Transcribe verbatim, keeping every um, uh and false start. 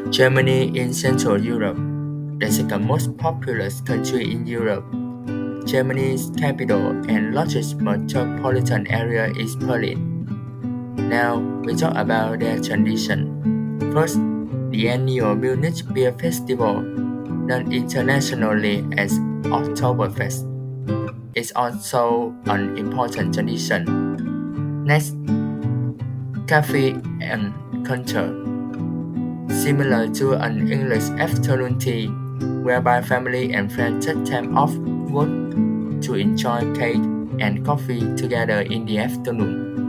Germany in Central Europe, the second most populous country in Europe. Germany's capital and largest metropolitan area is Berlin. Now we talk about their tradition. First, the annual Munich Beer Festival, known internationally as Oktoberfest, is also an important tradition. Next, coffee and culture. Similar to an English afternoon tea, whereby family and friends take time off work to enjoy cake and coffee together in the afternoon.